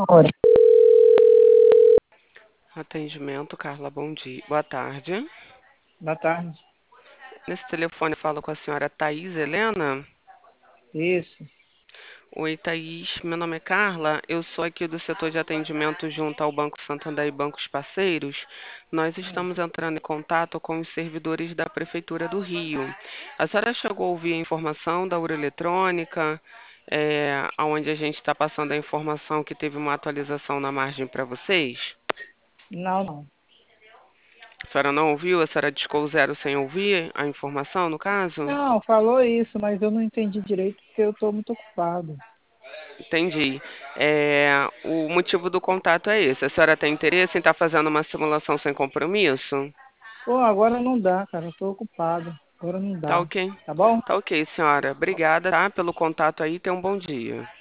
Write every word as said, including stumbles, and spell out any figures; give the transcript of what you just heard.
Hora. Atendimento, Carla, bom dia. Boa tarde. Da tarde. Nesse telefone eu falo com a senhora Thaís Helena. Isso. Oi, Thaís. Meu nome é Carla. Eu sou aqui do setor de atendimento junto ao Banco Santander e bancos parceiros. Nós Hum. estamos entrando em contato com os servidores da Prefeitura do Rio. A senhora chegou a ouvir a informação da urna eletrônica, é, onde a gente está passando a informação que teve uma atualização na margem para vocês? Não, não. A senhora não ouviu? A senhora discou o zero sem ouvir a informação, no caso? Não, falou isso, mas eu não entendi direito porque eu estou muito ocupado. Entendi. É, o motivo do contato é esse. A senhora tem interesse em estar fazendo uma simulação sem compromisso? Pô, agora não dá, cara. Eu tô ocupado. Agora não Tá dá. ok. Tá bom? Tá ok, senhora. Obrigada, tá, pelo contato aí. Tenha um bom dia.